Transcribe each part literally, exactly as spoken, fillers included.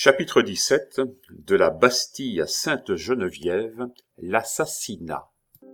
Chapitre dix-sept. De la Bastille à Sainte-Geneviève, l'assassinat.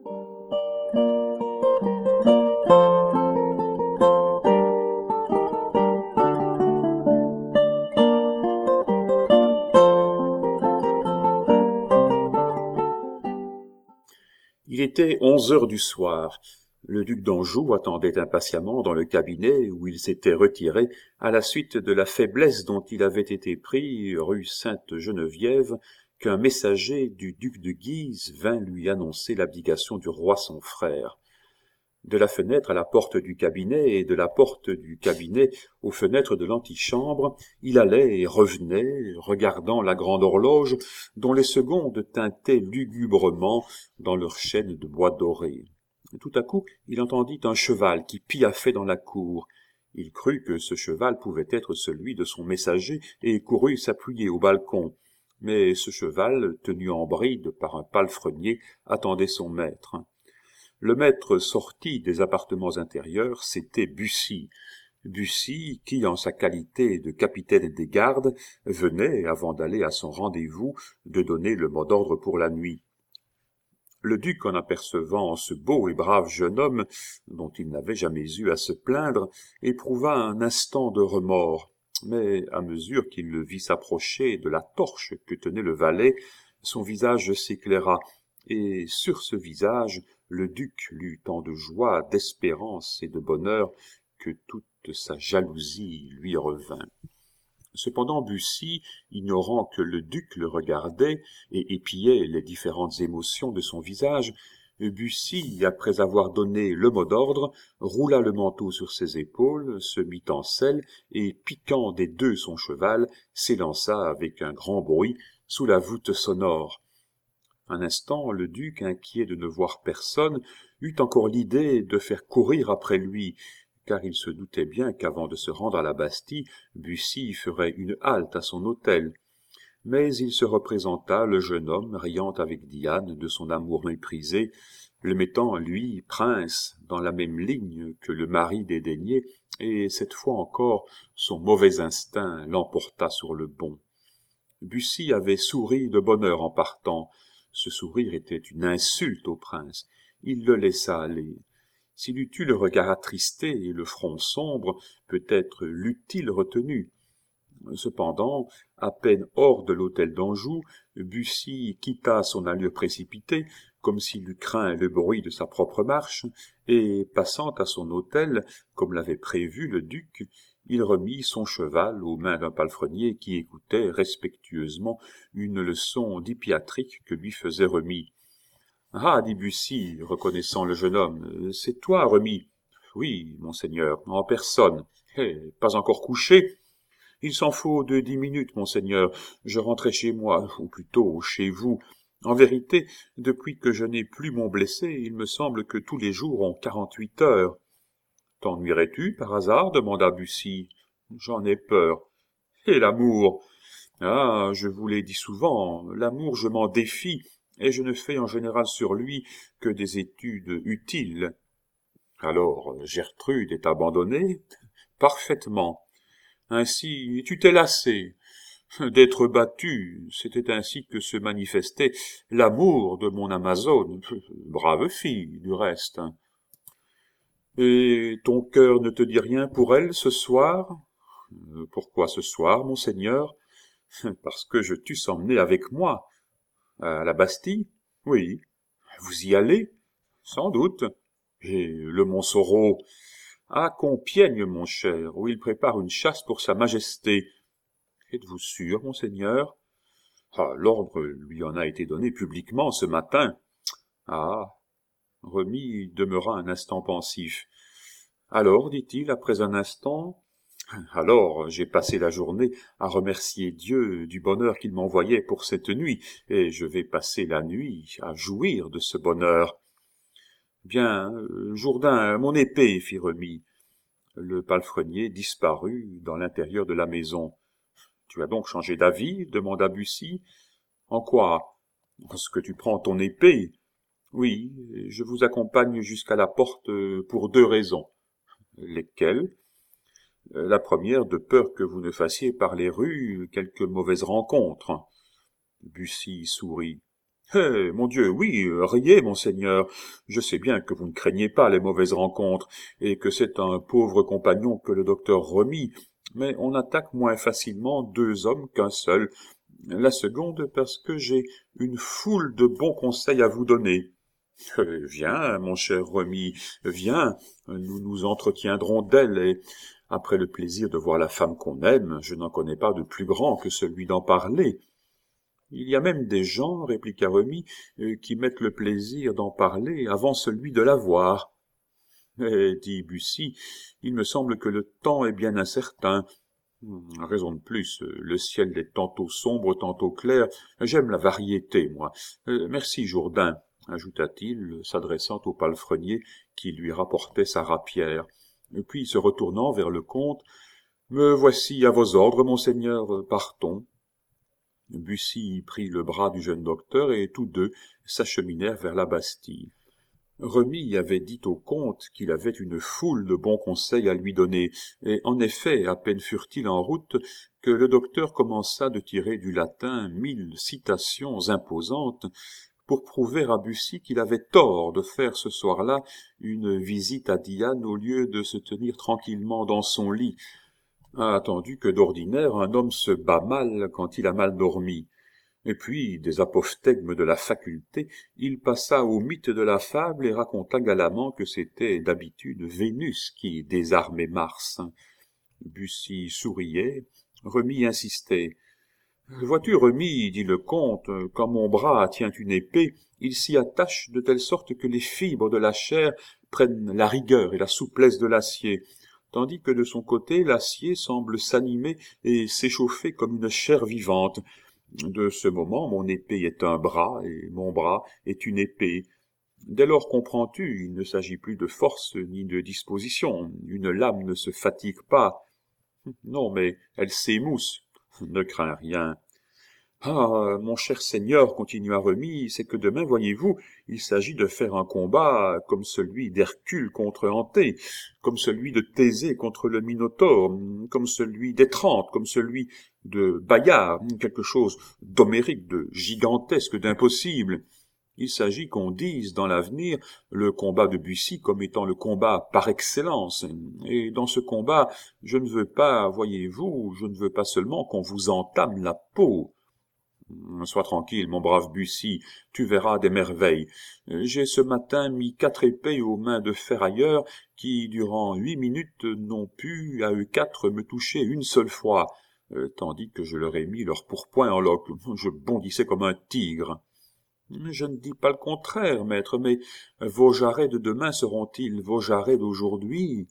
Il était onze heures du soir. Le duc d'Anjou attendait impatiemment dans le cabinet où il s'était retiré à la suite de la faiblesse dont il avait été pris, rue Sainte-Geneviève, qu'un messager du duc de Guise vint lui annoncer l'abdication du roi son frère. De la fenêtre à la porte du cabinet et de la porte du cabinet aux fenêtres de l'antichambre, il allait et revenait, regardant la grande horloge dont les secondes tintaient lugubrement dans leur chaîne de bois doré. Tout à coup, il entendit un cheval qui piaffait dans la cour. Il crut que ce cheval pouvait être celui de son messager et courut s'appuyer au balcon. Mais ce cheval, tenu en bride par un palefrenier, attendait son maître. Le maître sorti des appartements intérieurs, c'était Bussy. Bussy, qui, en sa qualité de capitaine des gardes, venait, avant d'aller à son rendez-vous, de donner le mot d'ordre pour la nuit. Le duc, en apercevant ce beau et brave jeune homme, dont il n'avait jamais eu à se plaindre, éprouva un instant de remords. Mais, à mesure qu'il le vit s'approcher de la torche que tenait le valet, son visage s'éclaira, et sur ce visage, le duc lut tant de joie, d'espérance et de bonheur que toute sa jalousie lui revint. Cependant Bussy, ignorant que le duc le regardait et épiait les différentes émotions de son visage, Bussy, après avoir donné le mot d'ordre, roula le manteau sur ses épaules, se mit en selle et, piquant des deux son cheval, s'élança avec un grand bruit sous la voûte sonore. Un instant, le duc, inquiet de ne voir personne, eut encore l'idée de faire courir après lui, car il se doutait bien qu'avant de se rendre à la Bastille, Bussy ferait une halte à son hôtel. Mais il se représenta le jeune homme riant avec Diane de son amour méprisé, le mettant, lui, prince, dans la même ligne que le mari dédaigné, et cette fois encore, son mauvais instinct l'emporta sur le bon. Bussy avait souri de bonheur en partant. Ce sourire était une insulte au prince. Il le laissa aller. S'il eût eu le regard attristé et le front sombre, peut-être l'eût-il retenu. Cependant, à peine hors de l'hôtel d'Anjou, Bussy quitta son allure précipitée, comme s'il eût craint le bruit de sa propre marche, et, passant à son hôtel, comme l'avait prévu le duc, il remit son cheval aux mains d'un palefrenier qui écoutait respectueusement une leçon d'hippiatrique que lui faisait Remy. « Ah, dit Bussy, reconnaissant le jeune homme, c'est toi, Remy. »« Oui, monseigneur, en personne. »« Eh, pas encore couché ?»« Il s'en faut de dix minutes, monseigneur. Je rentrais chez moi, ou plutôt chez vous. En vérité, depuis que je n'ai plus mon blessé, il me semble que tous les jours ont quarante-huit heures. »« T'ennuierais-tu, par hasard ?» demanda Bussy. « J'en ai peur. »« Et l'amour ?»« Ah, je vous l'ai dit souvent, l'amour je m'en défie. » Et je ne fais en général sur lui que des études utiles. Alors, Gertrude est abandonnée? Parfaitement. Ainsi, tu t'es lassé d'être battu. C'était ainsi que se manifestait l'amour de mon Amazone. Brave fille, du reste. Et ton cœur ne te dit rien pour elle ce soir? Pourquoi ce soir, monseigneur? Parce que je t'eusse emmené avec moi. À la Bastille? Oui. Vous y allez? Sans doute. Et le Montsoreau? À Compiègne, mon cher, où il prépare une chasse pour sa majesté. Êtes-vous sûr, monseigneur? Ah, l'ordre lui en a été donné publiquement ce matin. Ah. Remy demeura un instant pensif. Alors, dit-il, après un instant, alors, j'ai passé la journée à remercier Dieu du bonheur qu'il m'envoyait pour cette nuit, et je vais passer la nuit à jouir de ce bonheur. Bien, Jourdain, mon épée, fit Remy. Le palefrenier disparut dans l'intérieur de la maison. Tu as donc changé d'avis? Demanda Bussy. En quoi? Parce que tu prends ton épée. Oui, je vous accompagne jusqu'à la porte pour deux raisons. Lesquelles? La première, de peur que vous ne fassiez par les rues quelque mauvaise rencontre. » Bussy sourit. « Eh, mon Dieu, oui, riez, monseigneur. Je sais bien que vous ne craignez pas les mauvaises rencontres, et que c'est un pauvre compagnon que le docteur Remy, mais on attaque moins facilement deux hommes qu'un seul. La seconde, parce que j'ai une foule de bons conseils à vous donner. Euh, viens, mon cher Remy, viens, nous nous entretiendrons d'elle, et après le plaisir de voir la femme qu'on aime, je n'en connais pas de plus grand que celui d'en parler. » « Il y a même des gens, répliqua Remy, euh, qui mettent le plaisir d'en parler avant celui de la voir. »« Eh, dit Bussy, il me semble que le temps est bien incertain. Raison de plus, le ciel est tantôt sombre, tantôt clair. J'aime la variété, moi. Euh, merci, Jourdain, ajouta-t-il, s'adressant au palefrenier qui lui rapportait sa rapière. Puis, se retournant vers le comte, « Me voici à vos ordres, monseigneur, partons. » Bussy prit le bras du jeune docteur et tous deux s'acheminèrent vers la Bastille. Remy avait dit au comte qu'il avait une foule de bons conseils à lui donner, et en effet, à peine furent-ils en route que le docteur commença de tirer du latin mille citations imposantes pour prouver à Bussy qu'il avait tort de faire ce soir-là une visite à Diane au lieu de se tenir tranquillement dans son lit, attendu que d'ordinaire un homme se bat mal quand il a mal dormi. Et puis, des apophthegmes de la faculté, il passa au mythe de la fable et raconta galamment que c'était d'habitude Vénus qui désarmait Mars. Bussy souriait, Remy insistait. « Vois-tu, Remy, dit le comte, quand mon bras tient une épée, il s'y attache de telle sorte que les fibres de la chair prennent la rigueur et la souplesse de l'acier, tandis que de son côté l'acier semble s'animer et s'échauffer comme une chair vivante. De ce moment, mon épée est un bras, et mon bras est une épée. Dès lors, comprends-tu, il ne s'agit plus de force ni de disposition. Une lame ne se fatigue pas. Non, mais elle s'émousse. Ne crains rien. Ah, mon cher seigneur, continua Remy, c'est que demain, voyez-vous, il s'agit de faire un combat comme celui d'Hercule contre Anté, comme celui de Thésée contre le Minotaure, comme celui d'Étrante, comme celui de Bayard, quelque chose d'homérique, de gigantesque, d'impossible. Il s'agit qu'on dise dans l'avenir le combat de Bussy comme étant le combat par excellence. Et dans ce combat, je ne veux pas, voyez-vous, je ne veux pas seulement qu'on vous entame la peau. Sois tranquille, mon brave Bussy, tu verras des merveilles. J'ai ce matin mis quatre épées aux mains de ferrailleurs qui, durant huit minutes, n'ont pu, à eux quatre, me toucher une seule fois, euh, tandis que je leur ai mis leur pourpoint en loque. Je bondissais comme un tigre. Je ne dis pas le contraire, maître, mais vos jarrets de demain seront-ils vos jarrets d'aujourd'hui?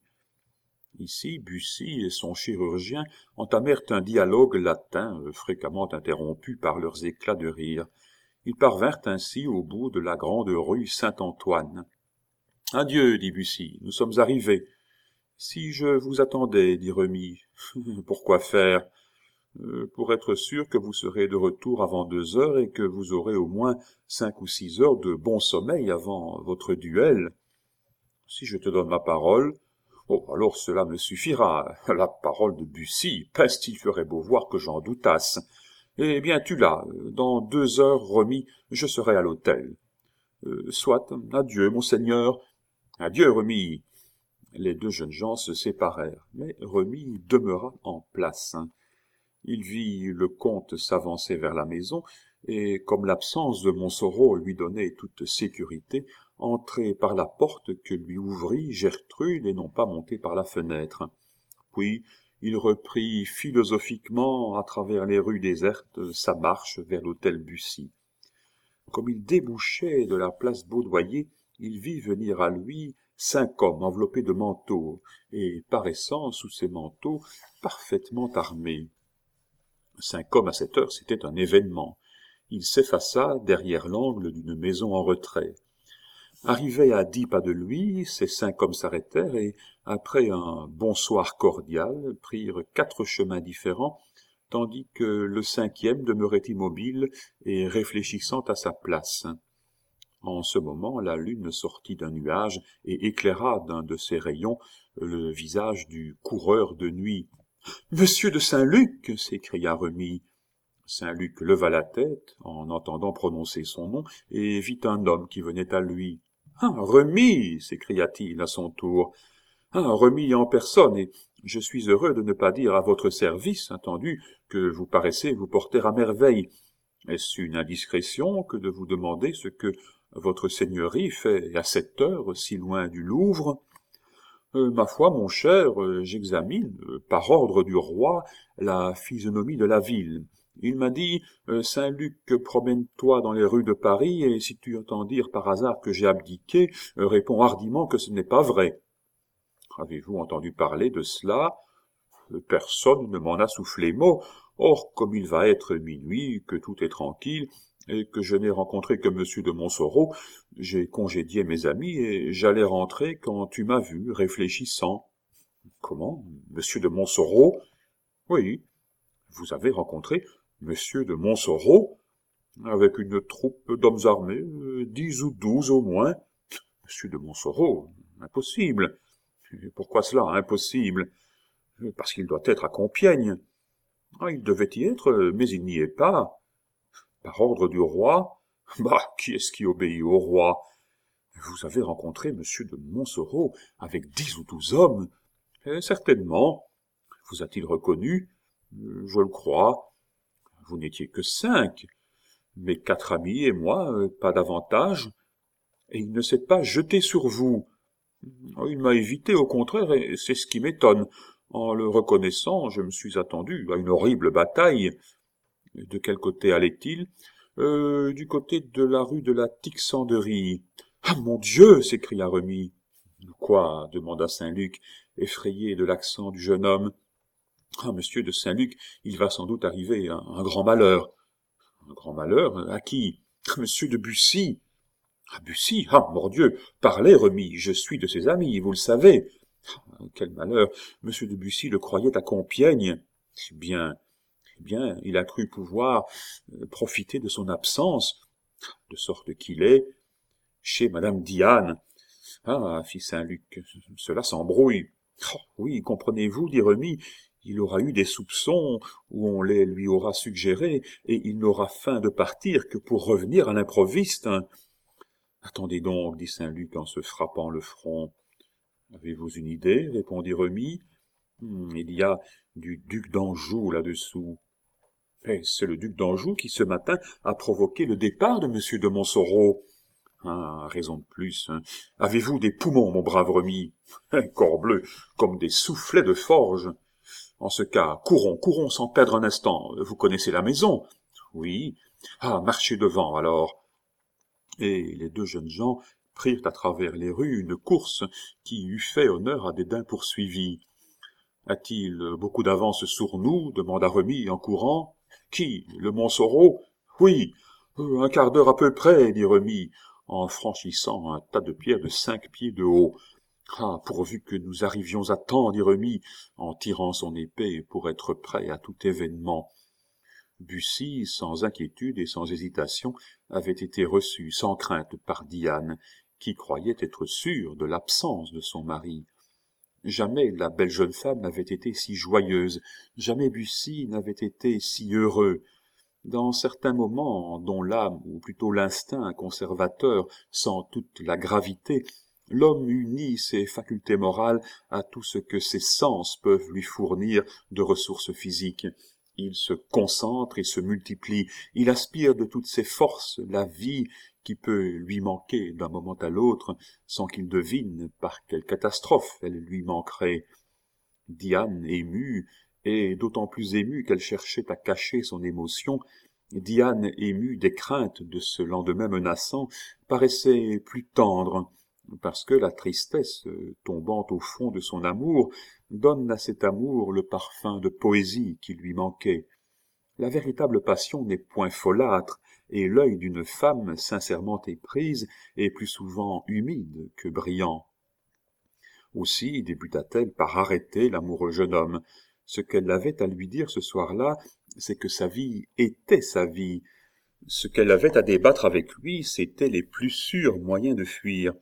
Ici, Bussy et son chirurgien entamèrent un dialogue latin, fréquemment interrompu par leurs éclats de rire. Ils parvinrent ainsi au bout de la grande rue Saint-Antoine. « Adieu, dit Bussy, nous sommes arrivés. »« Si je vous attendais, dit Remy. »« Pourquoi faire ? Euh, pour être sûr que vous serez de retour avant deux heures et que vous aurez au moins cinq ou six heures de bon sommeil avant votre duel. Si je te donne ma parole, oh, alors cela me suffira. La parole de Bussy, peste, il ferait beau voir que j'en doutasse. Eh bien, tu l'as. Dans deux heures, Remy, je serai à l'hôtel. Euh, soit, adieu, monseigneur. Adieu, Remy. Les deux jeunes gens se séparèrent, mais Remy demeura en place. Il vit le comte s'avancer vers la maison, et, comme l'absence de Montsoreau lui donnait toute sécurité, entrer par la porte que lui ouvrit Gertrude et non pas monter par la fenêtre. Puis, il reprit philosophiquement, à travers les rues désertes, sa marche vers l'hôtel Bussy. Comme il débouchait de la place Baudoyer, il vit venir à lui cinq hommes enveloppés de manteaux, et paraissant sous ces manteaux parfaitement armés. Cinq hommes à cette heure, c'était un événement. Il s'effaça derrière l'angle d'une maison en retrait. Arrivés à dix pas de lui, ces cinq hommes s'arrêtèrent et, après un bonsoir cordial, prirent quatre chemins différents, tandis que le cinquième demeurait immobile et réfléchissant à sa place. En ce moment, la lune sortit d'un nuage et éclaira d'un de ses rayons le visage du coureur de nuit. « Monsieur de Saint-Luc !» s'écria Remy. Saint-Luc leva la tête en entendant prononcer son nom et vit un homme qui venait à lui. « Ah, Remy !» s'écria-t-il à son tour. « Ah, Remy en personne, et je suis heureux de ne pas dire à votre service, attendu, que vous paraissez vous porter à merveille. Est-ce une indiscrétion que de vous demander ce que votre seigneurie fait à cette heure, si loin du Louvre ? Euh, ma foi, mon cher, euh, j'examine, euh, par ordre du roi, la physionomie de la ville. Il m'a dit, euh, Saint-Luc, promène-toi dans les rues de Paris, et si tu entends dire par hasard que j'ai abdiqué, euh, réponds hardiment que ce n'est pas vrai. Avez-vous entendu parler de cela ? Euh, Personne ne m'en a soufflé mot. Or, comme il va être minuit, que tout est tranquille, et que je n'ai rencontré que monsieur de Montsoreau, j'ai congédié mes amis et j'allais rentrer quand tu m'as vu, réfléchissant. « Comment, monsieur de Montsoreau ?»« Oui, vous avez rencontré monsieur de Montsoreau, avec une troupe d'hommes armés, euh, dix ou douze au moins. Monsieur de Montsoreau, impossible. Et pourquoi cela, impossible ? Parce qu'il doit être à Compiègne. Ah, il devait y être, mais il n'y est pas. Par ordre du roi ? Bah, qui est-ce qui obéit au roi ? Vous avez rencontré monsieur de Montsoreau avec dix ou douze hommes ? Eh, certainement. Vous a-t-il reconnu ? Je le crois. Vous n'étiez que cinq. Mes quatre amis et moi, pas davantage. Et il ne s'est pas jeté sur vous. Il m'a évité, au contraire, et c'est ce qui m'étonne. En le reconnaissant, je me suis attendu à une horrible bataille. De quel côté allait-il ? Euh, du côté de la rue de la Tixanderie. « Ah, mon Dieu !» s'écria Remy. « Quoi ?» demanda Saint-Luc, effrayé de l'accent du jeune homme. « Ah, monsieur de Saint-Luc, il va sans doute arriver un, un grand malheur. »« Un grand malheur ? À qui ? » ?»« Monsieur de Bussy. »« Ah, Bussy ? Ah, mon Dieu ! Parlez, Remy, je suis de ses amis, vous le savez. »« Ah, quel malheur ! Monsieur de Bussy le croyait à Compiègne. »« Eh bien, eh bien, il a cru pouvoir euh, profiter de son absence, de sorte qu'il est chez madame Diane. »« Ah, fit Saint-Luc, cela s'embrouille. »« Oh, oui, comprenez-vous, dit Remy, il aura eu des soupçons, ou on les lui aura suggérés, et il n'aura faim de partir que pour revenir à l'improviste. »« Attendez donc, dit Saint-Luc en se frappant le front. »« Avez-vous une idée ? répondit Remy. Hum, il y a du duc d'Anjou là-dessous. » Eh, c'est le duc d'Anjou qui, ce matin, a provoqué le départ de monsieur de Montsoreau. Ah, raison de plus, hein. Avez-vous des poumons, mon brave Remy ? Corbleu, comme des soufflets de forge. En ce cas, courons, courons sans perdre un instant. Vous connaissez la maison ? Oui. Ah, marchez devant, alors. Et les deux jeunes gens prirent à travers les rues une course qui eût fait honneur à Dédain poursuivi. « A-t-il beaucoup d'avance sur nous ?» demanda Remy en courant. « Qui ? Le Montsoreau ? Oui, un quart d'heure à peu près, dit Remy, en franchissant un tas de pierres de cinq pieds de haut. « Ah, pourvu que nous arrivions à temps, dit Remy, en tirant son épée pour être prêt à tout événement. » Bussy, sans inquiétude et sans hésitation, avait été reçu sans crainte par Diane, qui croyait être sûre de l'absence de son mari. Jamais la belle jeune femme n'avait été si joyeuse, jamais Bussy n'avait été si heureux. Dans certains moments dont l'âme, ou plutôt l'instinct conservateur, sent toute la gravité, l'homme unit ses facultés morales à tout ce que ses sens peuvent lui fournir de ressources physiques. Il se concentre et se multiplie, il aspire de toutes ses forces la vie qui peut lui manquer d'un moment à l'autre, sans qu'il devine par quelle catastrophe elle lui manquerait. Diane, émue, et d'autant plus émue qu'elle cherchait à cacher son émotion, Diane, émue des craintes de ce lendemain menaçant, paraissait plus tendre, parce que la tristesse, tombant au fond de son amour, donne à cet amour le parfum de poésie qui lui manquait. La véritable passion n'est point folâtre, et l'œil d'une femme sincèrement éprise est plus souvent humide que brillant. Aussi débuta-t-elle par arrêter l'amoureux jeune homme. Ce qu'elle avait à lui dire ce soir-là, c'est que sa vie était sa vie. Ce qu'elle avait à débattre avec lui, c'étaient les plus sûrs moyens de fuir.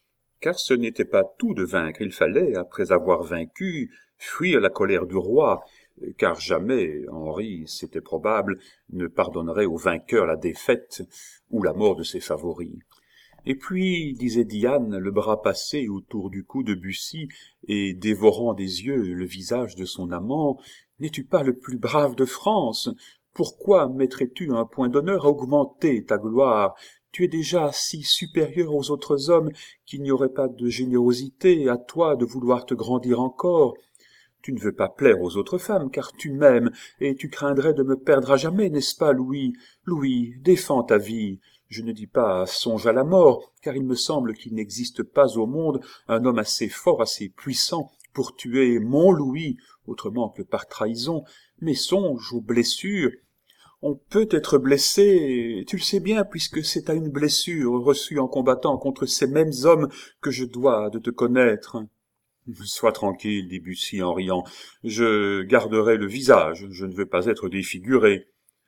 Car ce n'était pas tout de vaincre, il fallait, après avoir vaincu, fuir la colère du roi, car jamais Henri, c'était probable, ne pardonnerait au vainqueur la défaite ou la mort de ses favoris. Et puis, disait Diane, le bras passé autour du cou de Bussy et dévorant des yeux le visage de son amant, « N'es-tu pas le plus brave de France ? Pourquoi mettrais-tu un point d'honneur à augmenter ta gloire ? Tu es déjà si supérieur aux autres hommes qu'il n'y aurait pas de générosité à toi de vouloir te grandir encore. Tu ne veux pas plaire aux autres femmes, car tu m'aimes, et tu craindrais de me perdre à jamais, n'est-ce pas, Louis ? Louis, défends ta vie. Je ne dis pas songe à la mort, car il me semble qu'il n'existe pas au monde un homme assez fort, assez puissant pour tuer mon Louis, autrement que par trahison, mais songe aux blessures. On peut être blessé, tu le sais bien, puisque c'est à une blessure reçue en combattant contre ces mêmes hommes que je dois de te connaître. Sois tranquille, dit Bussy en riant, je garderai le visage, je ne veux pas être défiguré.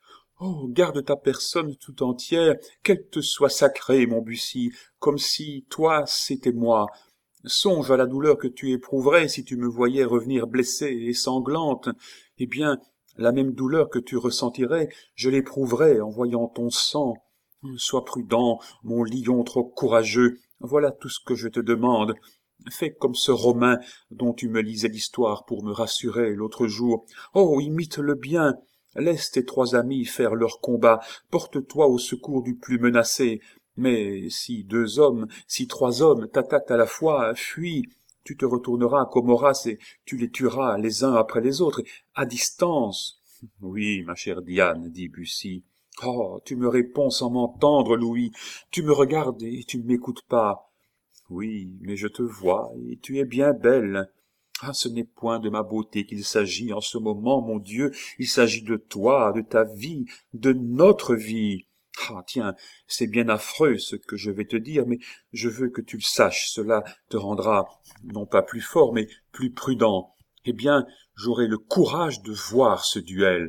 Oh, garde ta personne tout entière, qu'elle te soit sacrée, mon Bussy, comme si toi c'était moi. Songe à la douleur que tu éprouverais si tu me voyais revenir blessée et sanglante. Eh bien, la même douleur que tu ressentirais, je l'éprouverais en voyant ton sang. Sois prudent, mon lion trop courageux, voilà tout ce que je te demande. Fais comme ce Romain dont tu me lisais l'histoire pour me rassurer l'autre jour. Oh, imite-le bien. Laisse tes trois amis faire leur combat, porte-toi au secours du plus menacé. Mais si deux hommes, si trois hommes t'attaquent à la fois, fuis, tu te retourneras comme Horace et tu les tueras les uns après les autres, à distance. Oui, ma chère Diane, dit Bussy. Oh, tu me réponds sans m'entendre, Louis. Tu me regardes et tu ne m'écoutes pas. Oui, mais je te vois, et tu es bien belle. Ah, ce n'est point de ma beauté qu'il s'agit en ce moment, mon Dieu, il s'agit de toi, de ta vie, de notre vie. Ah, tiens, c'est bien affreux ce que je vais te dire, mais je veux que tu le saches, cela te rendra, non pas plus fort, mais plus prudent. Eh bien, j'aurai le courage de voir ce duel.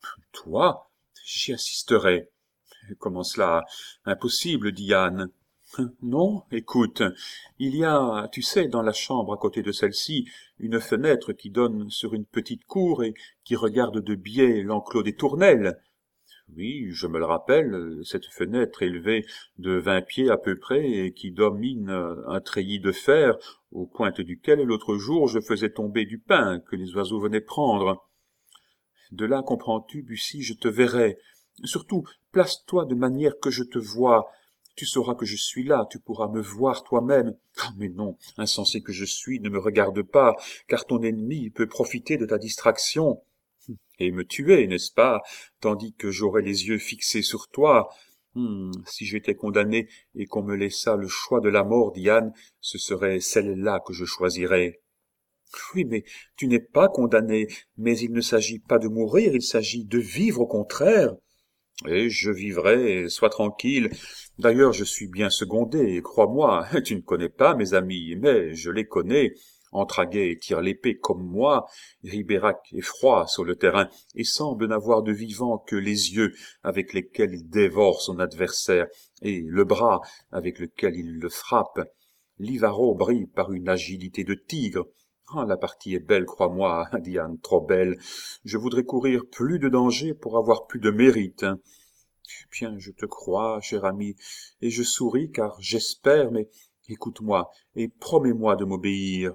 Toi, j'y assisterai. Comment cela? Impossible, dit Anne. Non, écoute, il y a, tu sais, dans la chambre à côté de celle-ci, une fenêtre qui donne sur une petite cour et qui regarde de biais l'enclos des tournelles. Oui, je me le rappelle, cette fenêtre élevée de vingt pieds à peu près et qui domine un treillis de fer, aux pointes duquel l'autre jour je faisais tomber du pain que les oiseaux venaient prendre. De là, comprends-tu, Bussy, je te verrai. Surtout, place-toi de manière que je te voie. Tu sauras que je suis là, tu pourras me voir toi-même. Ah, mais non, insensé que je suis, ne me regarde pas, car ton ennemi peut profiter de ta distraction et me tuer, n'est-ce pas, tandis que j'aurais les yeux fixés sur toi. Hum, si j'étais condamné et qu'on me laissât le choix de la mort, Diane, ce serait celle-là que je choisirais. Oui, mais tu n'es pas condamné, mais il ne s'agit pas de mourir, il s'agit de vivre au contraire. Et je vivrai, sois tranquille. D'ailleurs, je suis bien secondé, crois-moi, tu ne connais pas mes amis, mais je les connais. Entraguet tire l'épée comme moi, Ribérac est froid sur le terrain et semble n'avoir de vivant que les yeux avec lesquels il dévore son adversaire et le bras avec lequel il le frappe. Livaro brille par une agilité de tigre. Ah, la partie est belle, crois-moi, Diane, trop belle. Je voudrais courir plus de danger pour avoir plus de mérite. Bien, je te crois, cher ami, et je souris car j'espère, mais écoute-moi et promets-moi de m'obéir.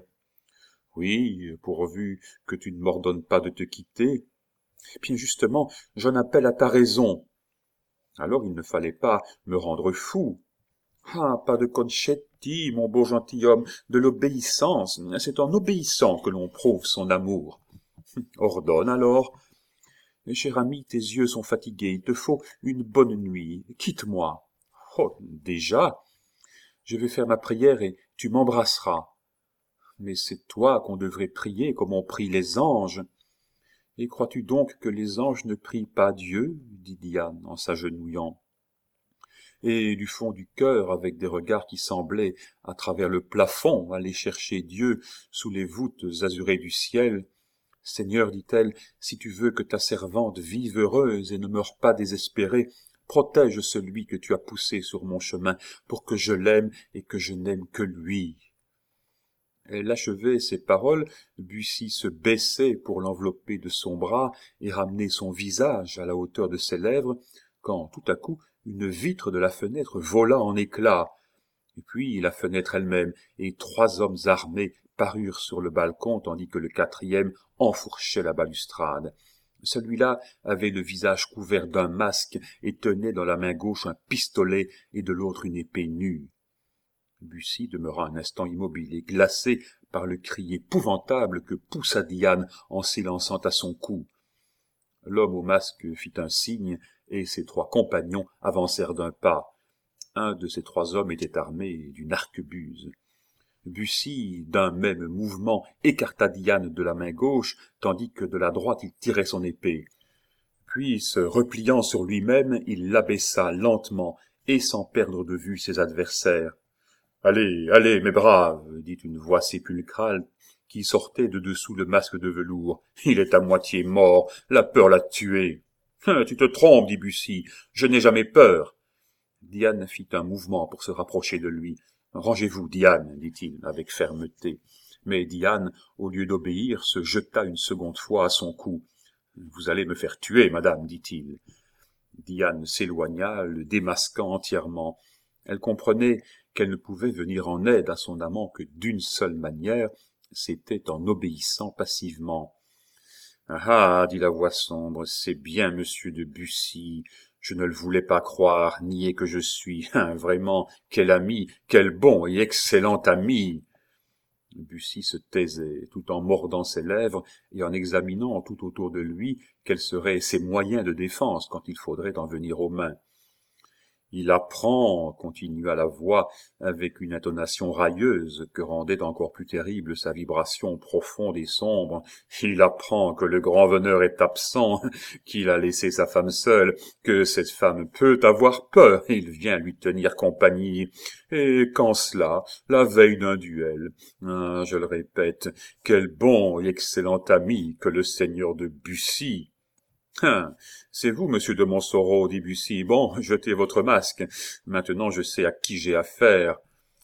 Oui, pourvu que tu ne m'ordonnes pas de te quitter. Bien justement, j'en appelle à ta raison. Alors il ne fallait pas me rendre fou. Ah, pas de concetti, mon beau gentilhomme, de l'obéissance. C'est en obéissant que l'on prouve son amour. Ordonne alors. Cher ami, tes yeux sont fatigués, il te faut une bonne nuit. Quitte-moi. Oh, déjà? Je vais faire ma prière et tu m'embrasseras. Mais c'est toi qu'on devrait prier comme on prie les anges. Et crois-tu donc que les anges ne prient pas Dieu? Dit Diane en s'agenouillant. Et du fond du cœur, avec des regards qui semblaient, à travers le plafond, aller chercher Dieu sous les voûtes azurées du ciel. Seigneur, dit-elle, si tu veux que ta servante vive heureuse et ne meure pas désespérée, protège celui que tu as poussé sur mon chemin, pour que je l'aime et que je n'aime que lui. » Elle achevait ces paroles, Bussy se baissait pour l'envelopper de son bras et ramener son visage à la hauteur de ses lèvres, quand tout à coup une vitre de la fenêtre vola en éclats. Et puis la fenêtre elle-même et trois hommes armés parurent sur le balcon, tandis que le quatrième enfourchait la balustrade. Celui-là avait le visage couvert d'un masque et tenait dans la main gauche un pistolet et de l'autre une épée nue. Bussy demeura un instant immobile et glacé par le cri épouvantable que poussa Diane en s'élançant à son cou. L'homme au masque fit un signe et ses trois compagnons avancèrent d'un pas. Un de ces trois hommes était armé d'une arquebuse. Bussy, d'un même mouvement, écarta Diane de la main gauche, tandis que de la droite il tirait son épée. Puis, se repliant sur lui-même, il l'abaissa lentement et sans perdre de vue ses adversaires. « Allez, allez, mes braves !» dit une voix sépulcrale qui sortait de dessous le masque de velours. « Il est à moitié mort, la peur l'a tué. »« Tu te trompes, dit Bussy, je n'ai jamais peur. » Diane fit un mouvement pour se rapprocher de lui. « Rangez-vous, Diane, dit-il avec fermeté. » Mais Diane, au lieu d'obéir, se jeta une seconde fois à son cou. « Vous allez me faire tuer, madame, dit-il. » Diane s'éloigna, le démasquant entièrement. Elle comprenait qu'elle ne pouvait venir en aide à son amant que d'une seule manière, c'était en obéissant passivement. « Ah, ah, dit la voix sombre, c'est bien monsieur de Bussy. Je ne le voulais pas croire, niais que je suis. Hein, vraiment, quel ami, quel bon et excellent ami !» Bussy se taisait, tout en mordant ses lèvres et en examinant tout autour de lui quels seraient ses moyens de défense quand il faudrait en venir aux mains. « Il apprend, continua la voix avec une intonation railleuse que rendait encore plus terrible sa vibration profonde et sombre, il apprend que le grand veneur est absent, qu'il a laissé sa femme seule, que cette femme peut avoir peur, il vient lui tenir compagnie, et qu'en cela, la veille d'un duel, ah, je le répète, quel bon et excellent ami que le seigneur de Bussy. Hein, c'est vous, monsieur de Montsoreau, dit Bussy. Bon, jetez votre masque. Maintenant, je sais à qui j'ai affaire.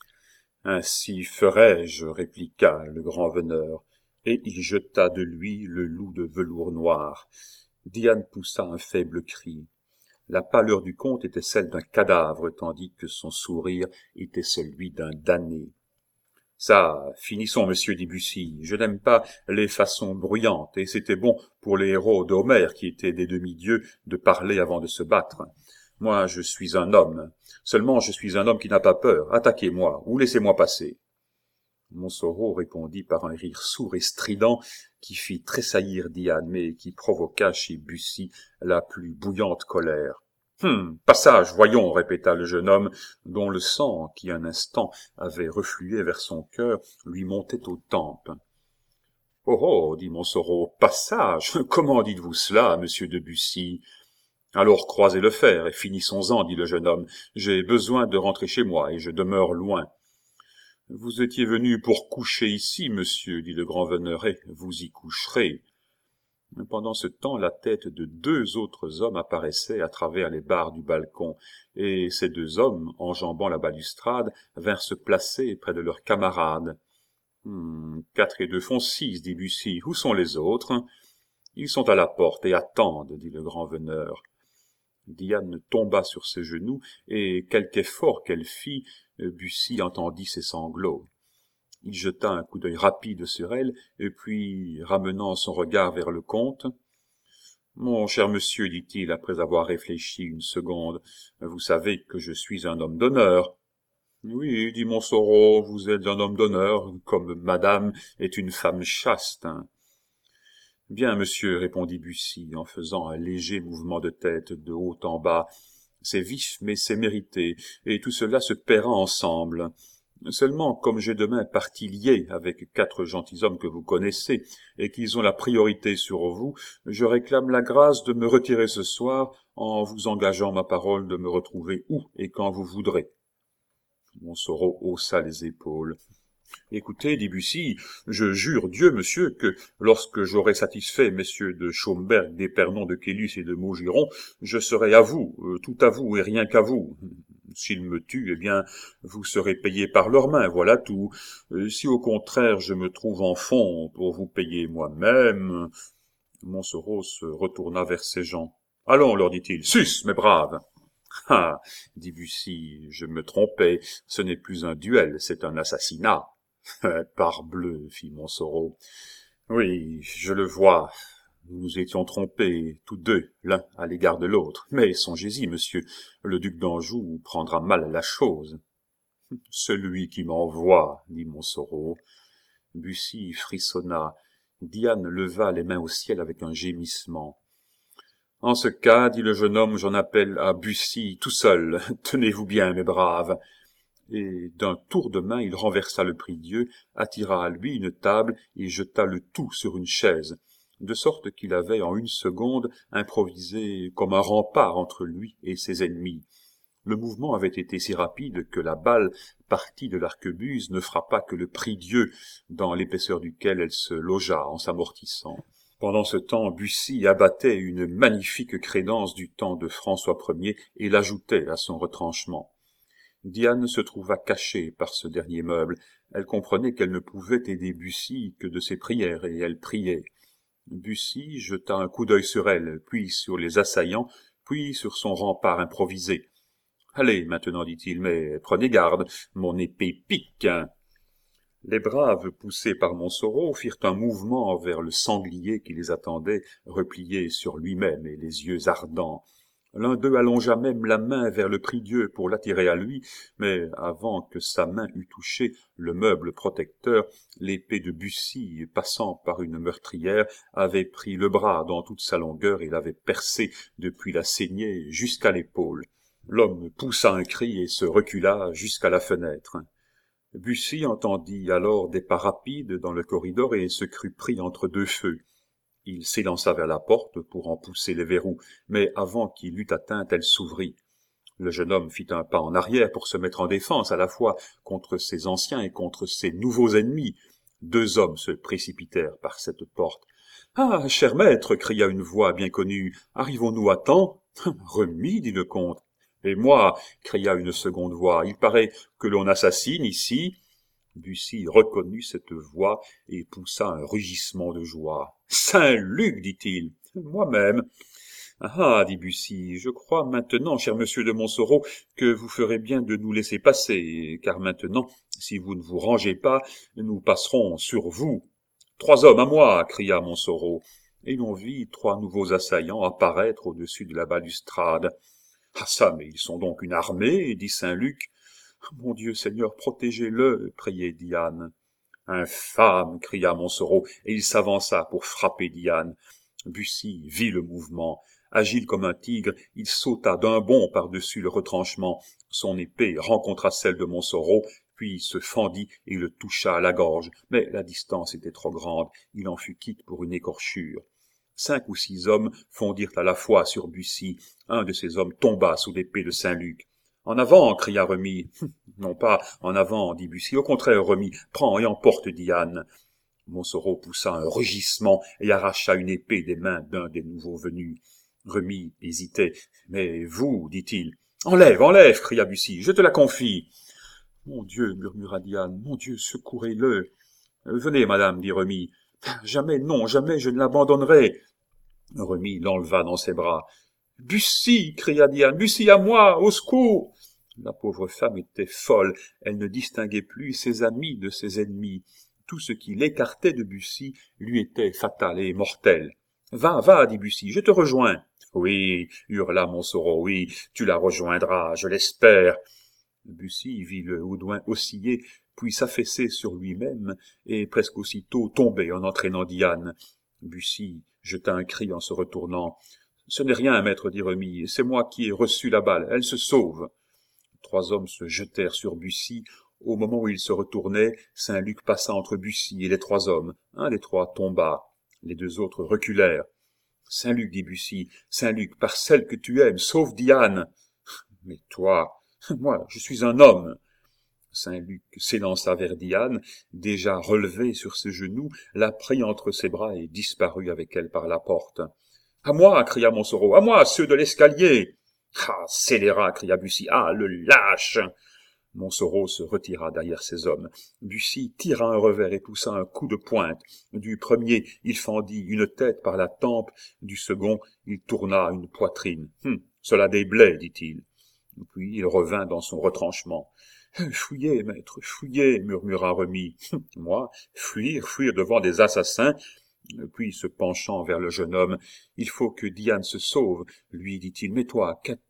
Ainsi ferai-je, répliqua le grand veneur, et il jeta de lui le loup de velours noir. Diane poussa un faible cri. La pâleur du comte était celle d'un cadavre, tandis que son sourire était celui d'un damné. Ça, finissons, monsieur, dit Bussy. Je n'aime pas les façons bruyantes, et c'était bon pour les héros d'Homère, qui étaient des demi-dieux, de parler avant de se battre. Moi, je suis un homme. Seulement, je suis un homme qui n'a pas peur. Attaquez-moi, ou laissez-moi passer. Montsoreau répondit par un rire sourd et strident, qui fit tressaillir Diane, mais qui provoqua chez Bussy la plus bouillante colère. Hum, passage, voyons, répéta le jeune homme, dont le sang, qui un instant avait reflué vers son cœur, lui montait aux tempes. Oh, oh, dit Montsoreau, passage, comment dites-vous cela, monsieur de Bussy? Alors croisez le fer, et finissons-en, dit le jeune homme. J'ai besoin de rentrer chez moi, et je demeure loin. Vous étiez venu pour coucher ici, monsieur, dit le grand veneur, et vous y coucherez. Pendant ce temps, la tête de deux autres hommes apparaissait à travers les barres du balcon, et ces deux hommes, enjambant la balustrade, vinrent se placer près de leurs camarades. Hum, « Quatre et deux font six, dit Bussy. Où sont les autres? »« Ils sont à la porte et attendent, dit le grand veneur. » Diane tomba sur ses genoux, et quelque effort qu'elle fit, Bussy entendit ses sanglots. Il jeta un coup d'œil rapide sur elle, et puis, ramenant son regard vers le comte, « Mon cher monsieur, dit-il, après avoir réfléchi une seconde, vous savez que je suis un homme d'honneur. »« Oui, dit Montsoreau, vous êtes un homme d'honneur, comme madame est une femme chaste. »« Bien, monsieur, répondit Bussy, en faisant un léger mouvement de tête de haut en bas. C'est vif, mais c'est mérité, et tout cela se paiera ensemble. » Seulement, comme j'ai demain partie liée avec quatre gentilshommes que vous connaissez, et qu'ils ont la priorité sur vous, je réclame la grâce de me retirer ce soir, en vous engageant ma parole de me retrouver où et quand vous voudrez. Montsoreau haussa les épaules. Écoutez, dit Bussy, je jure Dieu, monsieur, que lorsque j'aurai satisfait messieurs de Schaumberg, d'Épernon, de Caylus et de Maugiron, je serai à vous, euh, tout à vous et rien qu'à vous. S'ils me tuent, eh bien, vous serez payés par leurs mains, voilà tout. Euh, si au contraire je me trouve en fond pour vous payer moi-même... Montsoreau se retourna vers ses gens. « Allons, leur dit-il, sus, mes braves !»« Ah, dit Bussy, je me trompais, ce n'est plus un duel, c'est un assassinat. »« Parbleu, fit Montsoreau. »« Oui, je le vois, nous nous étions trompés, tous deux, l'un à l'égard de l'autre. Mais songez-y, monsieur, le duc d'Anjou prendra mal la chose. »« Celui qui m'envoie, dit Montsoreau. » Bussy frissonna. Diane leva les mains au ciel avec un gémissement. « En ce cas, dit le jeune homme, j'en appelle à Bussy tout seul. Tenez-vous bien, mes braves. » Et d'un tour de main, il renversa le prie-dieu, attira à lui une table et jeta le tout sur une chaise, de sorte qu'il avait en une seconde improvisé comme un rempart entre lui et ses ennemis. Le mouvement avait été si rapide que la balle, partie de l'arquebuse, ne frappa que le prie-dieu, dans l'épaisseur duquel elle se logea en s'amortissant. Pendant ce temps, Bussy abattait une magnifique crédence du temps de François Ier et l'ajoutait à son retranchement. Diane se trouva cachée par ce dernier meuble. Elle comprenait qu'elle ne pouvait aider Bussy que de ses prières, et elle priait. Bussy jeta un coup d'œil sur elle, puis sur les assaillants, puis sur son rempart improvisé. « Allez, maintenant, dit-il, mais prenez garde, mon épée pique. » Les braves, poussés par Montsoreau, firent un mouvement vers le sanglier qui les attendait, replié sur lui-même et les yeux ardents. L'un d'eux allongea même la main vers le prie-dieu pour l'attirer à lui, mais avant que sa main eût touché le meuble protecteur, l'épée de Bussy, passant par une meurtrière, avait pris le bras dans toute sa longueur et l'avait percé depuis la saignée jusqu'à l'épaule. L'homme poussa un cri et se recula jusqu'à la fenêtre. Bussy entendit alors des pas rapides dans le corridor et se crut pris entre deux feux. Il s'élança vers la porte pour en pousser les verrous, mais avant qu'il eût atteint, elle s'ouvrit. Le jeune homme fit un pas en arrière pour se mettre en défense à la fois contre ses anciens et contre ses nouveaux ennemis. Deux hommes se précipitèrent par cette porte. « Ah, cher maître !» cria une voix bien connue. « Arrivons-nous à temps ?»« Remis, dit le comte. »« Et moi !» cria une seconde voix. « Il paraît que l'on assassine ici. » Bussy reconnut cette voix et poussa un rugissement de joie. « Saint-Luc, dit-il. »« Moi-même. »« Ah, dit Bussy, je crois maintenant, cher monsieur de Montsoreau, que vous ferez bien de nous laisser passer, car maintenant, si vous ne vous rangez pas, nous passerons sur vous. »« Trois hommes à moi !» cria Montsoreau, et l'on vit trois nouveaux assaillants apparaître au-dessus de la balustrade. « Ah ça, mais ils sont donc une armée !» dit Saint-Luc. « Mon Dieu, Seigneur, protégez-le !» priait Diane. « Infâme !» cria Montsoreau, et il s'avança pour frapper Diane. Bussy vit le mouvement. Agile comme un tigre, il sauta d'un bond par-dessus le retranchement. Son épée rencontra celle de Montsoreau, puis se fendit et le toucha à la gorge. Mais la distance était trop grande, il en fut quitte pour une écorchure. Cinq ou six hommes fondirent à la fois sur Bussy. Un de ces hommes tomba sous l'épée de Saint-Luc. « En avant !» cria Remy. « Non pas en avant, dit Bussy. Au contraire, Remy, prends et emporte Diane. » Montsoreau poussa un rugissement et arracha une épée des mains d'un des nouveaux venus. Remy hésitait. « Mais vous, dit-il. »« Enlève, enlève !» cria Bussy. « Je te la confie. »« Mon Dieu, murmura Diane, mon Dieu, secourez-le. »« Venez, madame, dit Remy. »« Jamais, non, jamais je ne l'abandonnerai. » Remy l'enleva dans ses bras. « Bussy !» cria Diane. « Bussy, à moi, au secours !» La pauvre femme était folle, elle ne distinguait plus ses amis de ses ennemis. Tout ce qui l'écartait de Bussy lui était fatal et mortel. « Va, va, dit Bussy, je te rejoins. »« Oui, hurla Montsoreau, oui, tu la rejoindras, je l'espère. » Bussy vit le Houdouin osciller, puis s'affaisser sur lui-même, et presque aussitôt tomber en entraînant Diane. Bussy jeta un cri en se retournant. « Ce n'est rien, maître, dit Remy, c'est moi qui ai reçu la balle, elle se sauve. » Trois hommes se jetèrent sur Bussy. Au moment où il se retournait, Saint-Luc passa entre Bussy et les trois hommes. Un des trois tomba. Les deux autres reculèrent. « Saint-Luc, dit Bussy, Saint-Luc, par celle que tu aimes, sauve Diane. »« Mais toi, moi, je suis un homme. » Saint-Luc s'élança vers Diane, déjà relevée sur ses genoux, la prit entre ses bras et disparut avec elle par la porte. « À moi !» cria Montsoreau. « À moi, ceux de l'escalier !»« Ah, scélérat !» cria Bussy. « Ah, le lâche !» Montsoreau se retira derrière ses hommes. Bussy tira un revers et poussa un coup de pointe. Du premier, il fendit une tête par la tempe, du second, il tourna une poitrine. Hum, « Cela déblait, dit-il. » Puis il revint dans son retranchement. « Fuyez, maître, fuyez, murmura Remy. « Moi, fuir, fuir devant des assassins !» Puis, se penchant vers le jeune homme, « Il faut que Diane se sauve, lui, dit-il. Mais toi, qu'as-tu » ?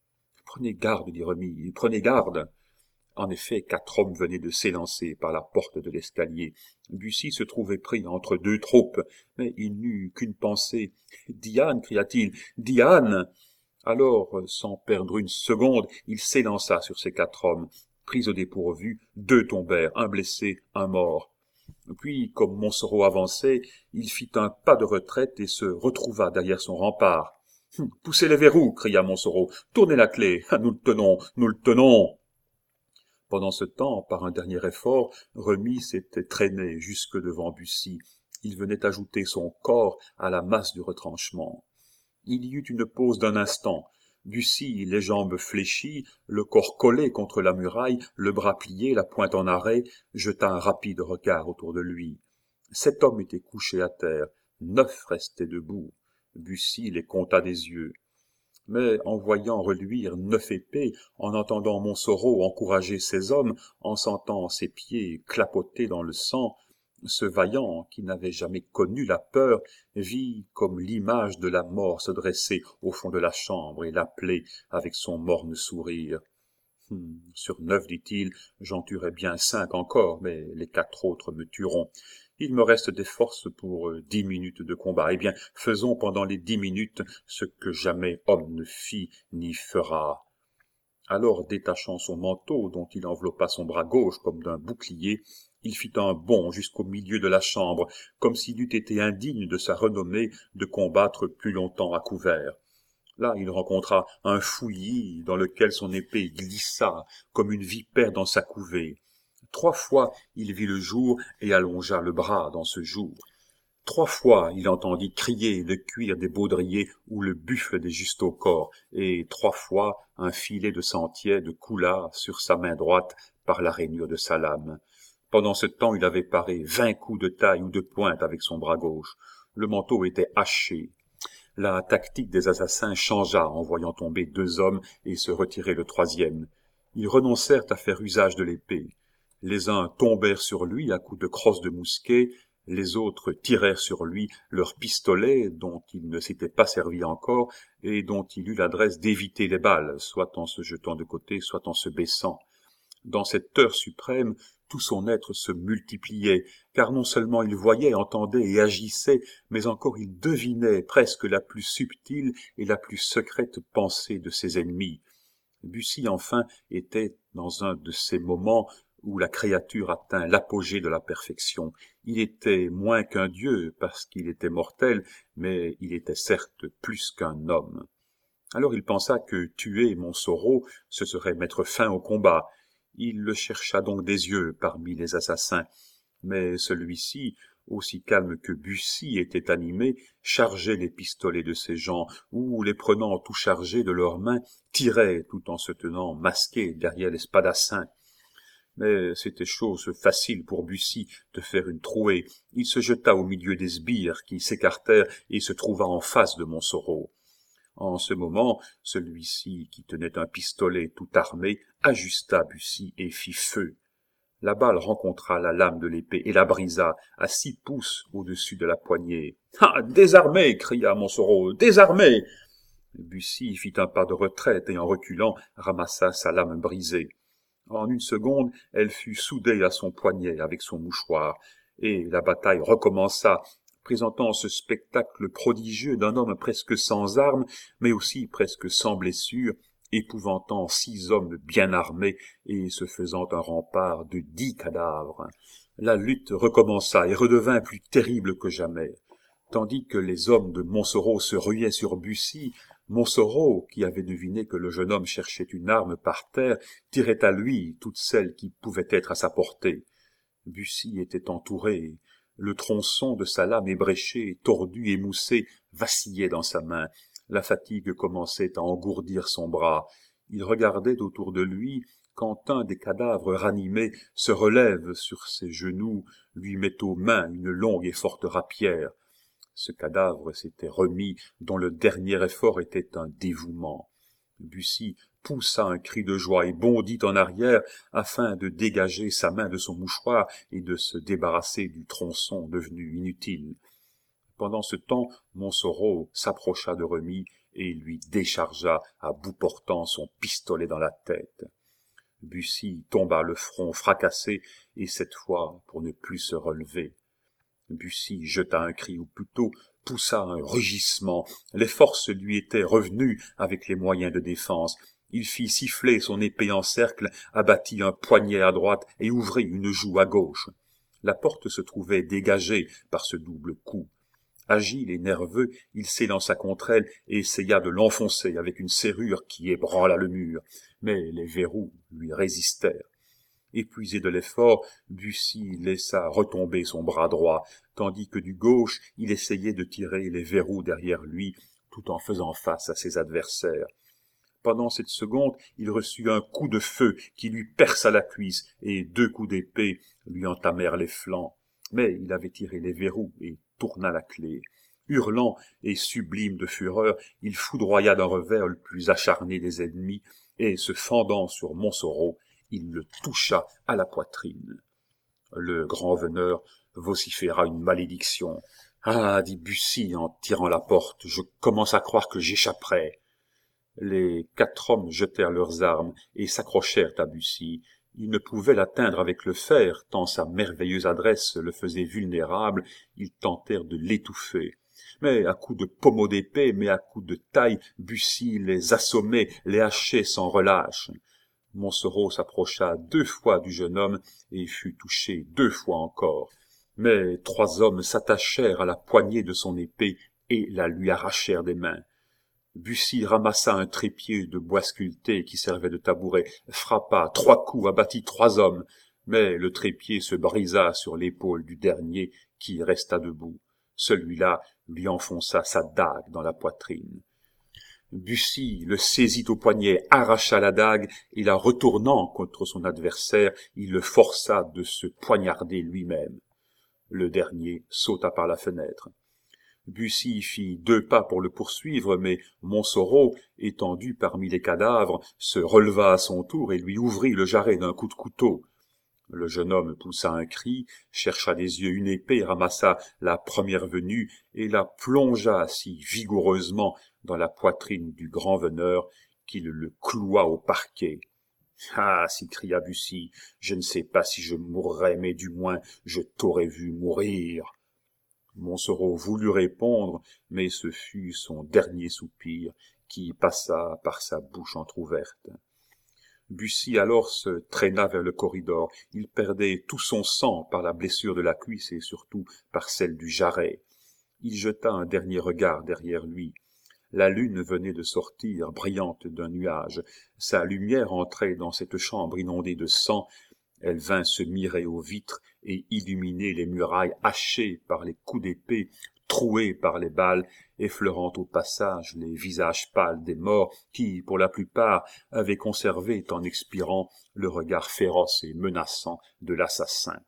« Prenez garde, dit Remy, prenez garde. » En effet, quatre hommes venaient de s'élancer par la porte de l'escalier. Bussy se trouvait pris entre deux troupes, mais il n'eut qu'une pensée. « Diane !» cria-t-il, « Diane !» Alors, sans perdre une seconde, il s'élança sur ces quatre hommes. Pris au dépourvu, deux tombèrent, un blessé, un mort. Puis, comme Montsoreau avançait, il fit un pas de retraite et se retrouva derrière son rempart. Hum, « Poussez les verrous !» cria Montsoreau. « Tournez la clé ! Nous le tenons, nous le tenons !» Pendant ce temps, par un dernier effort, Remy s'était traîné jusque devant Bussy. Il venait ajouter son corps à la masse du retranchement. Il y eut une pause d'un instant. Bussy, les jambes fléchies, le corps collé contre la muraille, le bras plié, la pointe en arrêt, jeta un rapide regard autour de lui. Sept hommes étaient couchés à terre, neuf restaient debout. Bussy les compta des yeux. Mais en voyant reluire neuf épées, en entendant Montsoreau encourager ses hommes, en sentant ses pieds clapoter dans le sang, ce vaillant, qui n'avait jamais connu la peur, vit comme l'image de la mort se dresser au fond de la chambre et l'appelait avec son morne sourire. Hum, sur neuf, dit-il, j'en tuerai bien cinq encore, mais les quatre autres me tueront. Il me reste des forces pour euh, dix minutes de combat. Eh bien, faisons pendant les dix minutes ce que jamais homme ne fit ni fera. Alors, détachant son manteau, dont il enveloppa son bras gauche comme d'un bouclier, il fit un bond jusqu'au milieu de la chambre, comme s'il eût été indigne de sa renommée de combattre plus longtemps à couvert. Là, il rencontra un fouillis dans lequel son épée glissa comme une vipère dans sa couvée. Trois fois, il vit le jour et allongea le bras dans ce jour. Trois fois, il entendit crier le cuir des baudriers ou le buffle des justaucorps, et trois fois, un filet de sang tiède coula sur sa main droite par la rainure de sa lame. Pendant ce temps, il avait paré vingt coups de taille ou de pointe avec son bras gauche. Le manteau était haché. La tactique des assassins changea en voyant tomber deux hommes et se retirer le troisième. Ils renoncèrent à faire usage de l'épée. Les uns tombèrent sur lui à coups de crosse de mousquet, les autres tirèrent sur lui leurs pistolets dont il ne s'était pas servi encore et dont il eut l'adresse d'éviter les balles, soit en se jetant de côté, soit en se baissant. Dans cette heure suprême, tout son être se multipliait, car non seulement il voyait, entendait et agissait, mais encore il devinait presque la plus subtile et la plus secrète pensée de ses ennemis. Bussy, enfin, était dans un de ces moments où la créature atteint l'apogée de la perfection. Il était moins qu'un dieu, parce qu'il était mortel, mais il était certes plus qu'un homme. Alors il pensa que tuer Montsoreau, ce serait mettre fin au combat. Il le chercha donc des yeux parmi les assassins, mais celui-ci, aussi calme que Bussy était animé, chargeait les pistolets de ses gens, ou, les prenant tout chargés de leurs mains, tirait tout en se tenant masqué derrière les spadassins. Mais c'était chose facile pour Bussy de faire une trouée. Il se jeta au milieu des sbires qui s'écartèrent et se trouva en face de Montsoreau. En ce moment, celui-ci, qui tenait un pistolet tout armé, ajusta Bussy et fit feu. La balle rencontra la lame de l'épée et la brisa à six pouces au-dessus de la poignée. « Ah, désarmé !» cria Montsoreau. « Désarmé !» Bussy fit un pas de retraite et en reculant ramassa sa lame brisée. En une seconde, elle fut soudée à son poignet avec son mouchoir, et la bataille recommença, présentant ce spectacle prodigieux d'un homme presque sans armes, mais aussi presque sans blessure, épouvantant six hommes bien armés et se faisant un rempart de dix cadavres. La lutte recommença et redevint plus terrible que jamais. Tandis que les hommes de Montsoreau se ruaient sur Bussy, Montsoreau, qui avait deviné que le jeune homme cherchait une arme par terre, tirait à lui toutes celles qui pouvaient être à sa portée. Bussy était entouré. Le tronçon de sa lame ébréchée, tordu et moussé, vacillait dans sa main. La fatigue commençait à engourdir son bras. Il regardait autour de lui quand un des cadavres ranimés se relève sur ses genoux, lui met aux mains une longue et forte rapière. Ce cadavre s'était remis, dont le dernier effort était un dévouement. Bussy poussa un cri de joie et bondit en arrière afin de dégager sa main de son mouchoir et de se débarrasser du tronçon devenu inutile. Pendant ce temps, Montsoreau s'approcha de Remy et lui déchargea à bout portant son pistolet dans la tête. Bussy tomba le front fracassé et cette fois pour ne plus se relever. Bussy jeta un cri, ou plutôt poussa un rugissement. Les forces lui étaient revenues avec les moyens de défense. Il fit siffler son épée en cercle, abattit un poignet à droite et ouvrit une joue à gauche. La porte se trouvait dégagée par ce double coup. Agile et nerveux, il s'élança contre elle et essaya de l'enfoncer avec une serrure qui ébranla le mur. Mais les verrous lui résistèrent. Épuisé de l'effort, Bussy laissa retomber son bras droit, tandis que du gauche, il essayait de tirer les verrous derrière lui, tout en faisant face à ses adversaires. Pendant cette seconde, il reçut un coup de feu qui lui perça la cuisse, et deux coups d'épée lui entamèrent les flancs. Mais il avait tiré les verrous et tourna la clé. Hurlant et sublime de fureur, il foudroya d'un revers le plus acharné des ennemis, et se fendant sur Montsoreau, il le toucha à la poitrine. Le grand veneur vociféra une malédiction. « Ah, dit Bussy en tirant la porte, je commence à croire que j'échapperai. » Les quatre hommes jetèrent leurs armes et s'accrochèrent à Bussy. Ils ne pouvaient l'atteindre avec le fer, tant sa merveilleuse adresse le faisait vulnérable. Ils tentèrent de l'étouffer. Mais à coups de pommeau d'épée, mais à coups de taille, Bussy les assommait, les hachait sans relâche. Montsoreau s'approcha deux fois du jeune homme et fut touché deux fois encore. Mais trois hommes s'attachèrent à la poignée de son épée et la lui arrachèrent des mains. Bussy ramassa un trépied de bois sculpté qui servait de tabouret, frappa trois coups, abattit trois hommes, mais le trépied se brisa sur l'épaule du dernier qui resta debout. Celui-là lui enfonça sa dague dans la poitrine. Bussy le saisit au poignet, arracha la dague, et la retournant contre son adversaire, il le força de se poignarder lui-même. Le dernier sauta par la fenêtre. Bussy fit deux pas pour le poursuivre, mais Montsoreau, étendu parmi les cadavres, se releva à son tour et lui ouvrit le jarret d'un coup de couteau. Le jeune homme poussa un cri, chercha des yeux une épée, ramassa la première venue et la plongea si vigoureusement dans la poitrine du grand veneur qu'il le cloua au parquet. « Ah !» s'écria Bussy, « je ne sais pas si je mourrai, mais du moins je t'aurais vu mourir. » Montsoreau voulut répondre, mais ce fut son dernier soupir qui passa par sa bouche entr'ouverte. Bussy alors se traîna vers le corridor. Il perdait tout son sang par la blessure de la cuisse et surtout par celle du jarret. Il jeta un dernier regard derrière lui. La lune venait de sortir, brillante d'un nuage. Sa lumière entrait dans cette chambre inondée de sang. Elle vint se mirer aux vitres et illuminer les murailles hachées par les coups d'épée, trouées par les balles, effleurant au passage les visages pâles des morts qui, pour la plupart, avaient conservé, en expirant, le regard féroce et menaçant de l'assassin.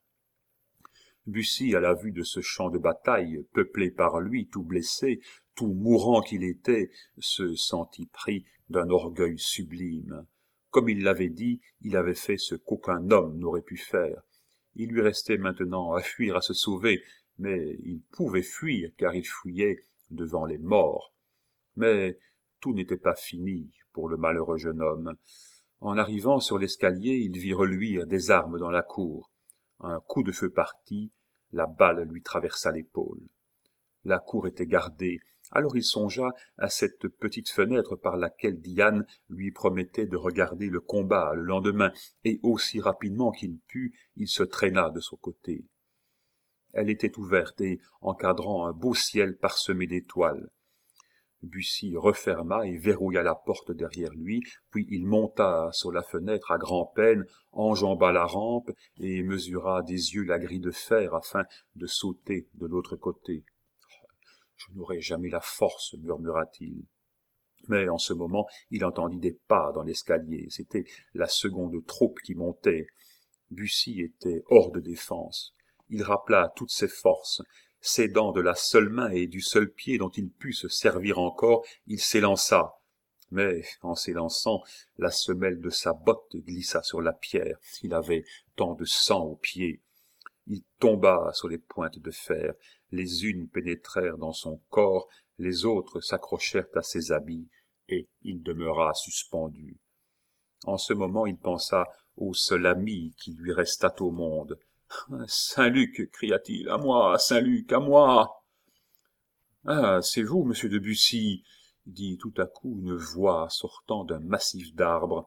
Bussy, à la vue de ce champ de bataille, peuplé par lui, tout blessé, tout mourant qu'il était, se sentit pris d'un orgueil sublime. Comme il l'avait dit, il avait fait ce qu'aucun homme n'aurait pu faire. Il lui restait maintenant à fuir, à se sauver, mais il pouvait fuir car il fuyait devant les morts. Mais tout n'était pas fini pour le malheureux jeune homme. En arrivant sur l'escalier, il vit reluire des armes dans la cour. Un coup de feu partit, la balle lui traversa l'épaule. La cour était gardée. Alors il songea à cette petite fenêtre par laquelle Diane lui promettait de regarder le combat le lendemain, et aussi rapidement qu'il put, il se traîna de son côté. Elle était ouverte et encadrant un beau ciel parsemé d'étoiles. Bussy referma et verrouilla la porte derrière lui, puis il monta sur la fenêtre à grand-peine, enjamba la rampe et mesura des yeux la grille de fer afin de sauter de l'autre côté. « Je n'aurai jamais la force, murmura-t-il. » Mais en ce moment, il entendit des pas dans l'escalier. C'était la seconde troupe qui montait. Bussy était hors de défense. Il rappela toutes ses forces. S'aidant de la seule main et du seul pied dont il put se servir encore, il s'élança. Mais, en s'élançant, la semelle de sa botte glissa sur la pierre. Il avait tant de sang aux pieds. Il tomba sur les pointes de fer. Les unes pénétrèrent dans son corps, les autres s'accrochèrent à ses habits, et il demeura suspendu. En ce moment, il pensa au seul ami qui lui restât au monde. « Saint-Luc » cria-t-il, « à moi, Saint-Luc, à moi !»« Ah, c'est vous, monsieur de Bussy !» dit tout à coup une voix sortant d'un massif d'arbres.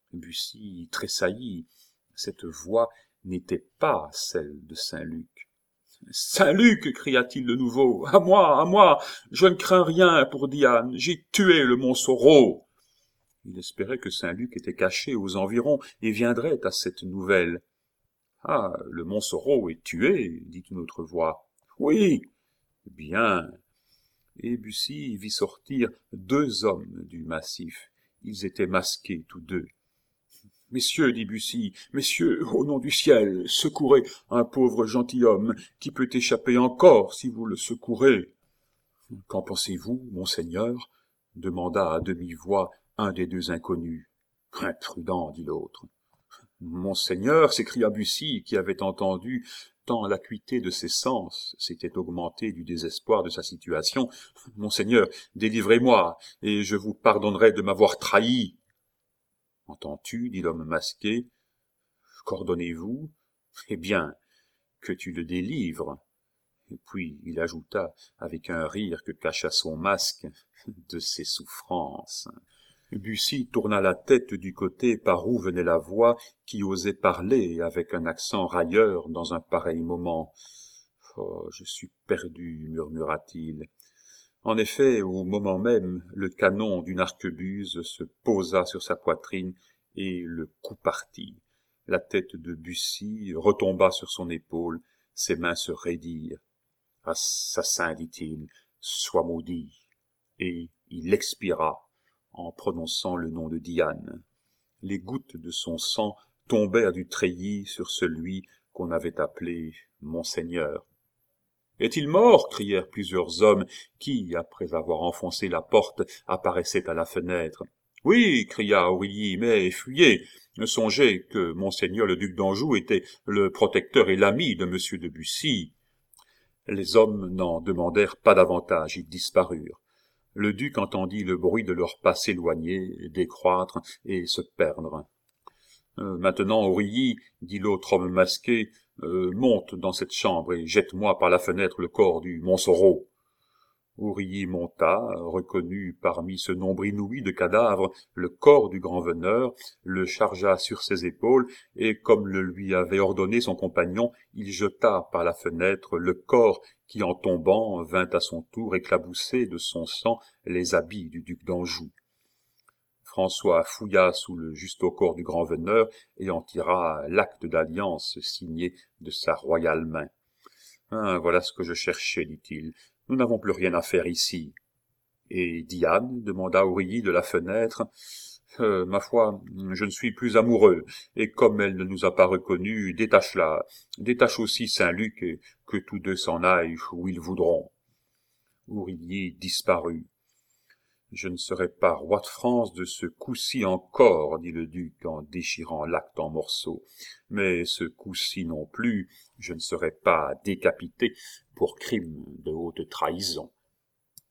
Bussy tressaillit. Cette voix n'était pas celle de Saint-Luc. « Saint-Luc » cria-t-il de nouveau, « à moi, à moi, je ne crains rien pour Diane, j'ai tué le Montsoreau !» Il espérait que Saint-Luc était caché aux environs et viendrait à cette nouvelle. « Ah, le Montsoreau est tué » dit une autre voix. « Oui. »« Bien. » Et Bussy vit sortir deux hommes du massif. Ils étaient masqués tous deux. « Messieurs, dit Bussy, messieurs, au nom du ciel, secourez un pauvre gentilhomme qui peut échapper encore si vous le secourez. »« Qu'en pensez-vous, monseigneur ?» demanda à demi-voix un des deux inconnus. « Imprudent, dit l'autre. »« Monseigneur, s'écria Bussy, qui avait entendu tant l'acuité de ses sens s'était augmentée du désespoir de sa situation. « Monseigneur, délivrez-moi, et je vous pardonnerai de m'avoir trahi. »« Entends-tu, dit l'homme masqué, qu'ordonnez-vous ? Eh bien, que tu le délivres. » Et puis il ajouta, avec un rire que cacha son masque, « de ses souffrances. » Bussy tourna la tête du côté par où venait la voix qui osait parler avec un accent railleur dans un pareil moment. « Oh, je suis perdu, murmura-t-il. » En effet, au moment même, le canon d'une arquebuse se posa sur sa poitrine et le coup partit. La tête de Bussy retomba sur son épaule, ses mains se raidirent. « Assassin, dit-il, sois maudit. » Et il expira en prononçant le nom de Diane. Les gouttes de son sang tombèrent du treillis sur celui qu'on avait appelé Monseigneur. « Est-il mort ?» crièrent plusieurs hommes qui, après avoir enfoncé la porte, apparaissaient à la fenêtre. « Oui !» cria Aurilly, « mais fuyez ! Songez que Monseigneur le duc d'Anjou était le protecteur et l'ami de Monsieur de Bussy. » Les hommes n'en demandèrent pas davantage, ils disparurent. Le duc entendit le bruit de leurs pas s'éloigner, décroître et se perdre. Euh, « Maintenant, Aurilly, dit l'autre homme masqué, euh, monte dans cette chambre et jette-moi par la fenêtre le corps du Montsoreau. » Aurilly monta, reconnut parmi ce nombre inouï de cadavres le corps du grand veneur, le chargea sur ses épaules, et comme le lui avait ordonné son compagnon, il jeta par la fenêtre le corps qui, en tombant, vint à son tour éclabousser de son sang les habits du duc d'Anjou. François fouilla sous le juste-au-corps du grand veneur et en tira l'acte d'alliance signé de sa royale main. « Ah, voilà ce que je cherchais, dit-il. Nous n'avons plus rien à faire ici. »« Et Diane ?» demanda Aurilly de la fenêtre. Euh, « Ma foi, je ne suis plus amoureux, et comme elle ne nous a pas reconnus, détache-la. Détache aussi Saint-Luc, et que tous deux s'en aillent où ils voudront. » Aurilly disparut. « Je ne serai pas roi de France de ce coup-ci encore, dit le duc en déchirant l'acte en morceaux. Mais ce coup-ci non plus, je ne serai pas décapité pour crime de haute trahison. »